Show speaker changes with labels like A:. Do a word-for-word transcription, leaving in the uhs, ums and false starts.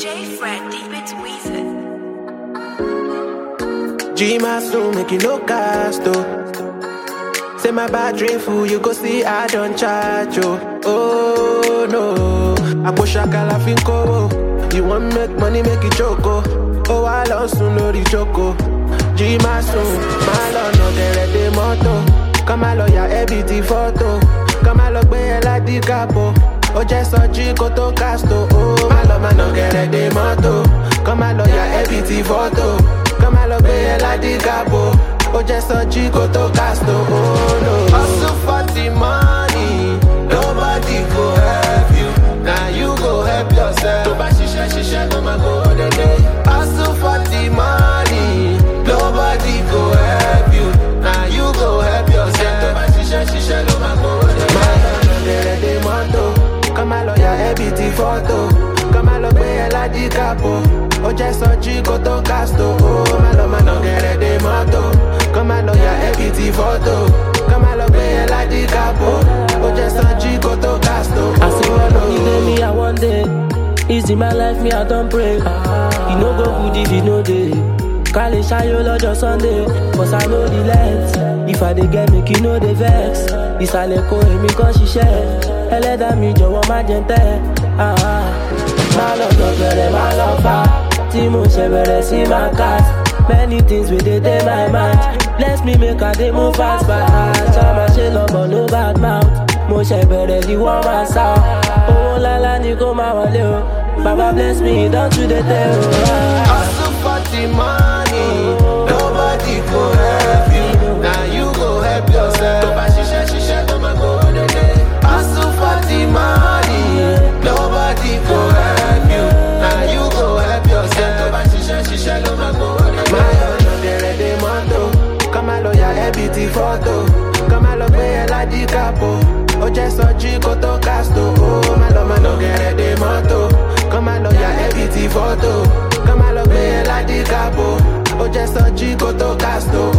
A: J Fred, deep it Weezer.
B: G my soon make you no cast oh. Say my battery full, you go see I don't charge you. Oh no, I push a calafinco. You want make money, make it choco. Oh, I lost to know the choco. G my soon, my lord no get the motto. Come a lawyer, everything photo. Come a look be la di capo. Oh, just a chico to casto. Oh, my lord man no get the motto. Come a lawyer, everything photo. Come a look be la di capo. Oh, just a chico to casto. Oh no. Hustle for the money, nobody go help you. Now you go help yourself. To buy shisha shisha, come and go the day. Hustle for the money, nobody go help you. Now you go help yourself. To buy shisha shisha, come and go the day. The motto, come a lawyer, everything photo. Come a look be la di capo. Oh, just a chico to casto. Oh, my love, man, don't get the motto. Come a lawyer, everything photo. Come a look be la di capo. Oh, just a chico to casto.
C: I see my money, let me I one day. Easy my life, me I don't pray. You know go good if you know day. Call it shy, you lodge Sunday. Cause I know the length. If I dey get make you know the vex. This I let go, me cause she share. Ele da mi jọ̀wọ́ má jẹ́ ntẹ́. Má lọ dọ̀gbẹ̀rẹ̀, má lọ fà. Tí mo ṣe bẹ̀rẹ̀ sí máa cast. Many things wey dey dey my mind. Bless me make I dey move fast fast. Ṣá máa ṣe lọ́mọ no bad mouth. Mo ṣe bẹ̀rẹ̀ ní wọ́n máa sá. Owó ńláńlá ni kó máa wọlé o. Baba bless me, don't you dey tell o.
B: Hustle for the money, nobody go help you. Now you go help yourself. Tó bá ṣiṣẹ́ ṣiṣẹ́ tó máa go the day. Hustle for the money, nobody go help you. Now you go help yourself. Tó bá ṣiṣẹ́ ṣiṣẹ́ ló máa go the day. My lord, dẹ̀rẹ̀ dé mọ́tò. Come a lawyer, everything photo. Come a lọ gbé ẹ lájí capo. Ó jẹ́ sọ chico tó casto. Oh, my lord, man, no get the motto. Come a lawyer, everything photo. Come a lọ gbé ẹ lájí capo. Ó jẹ́ sọ chico tó casto.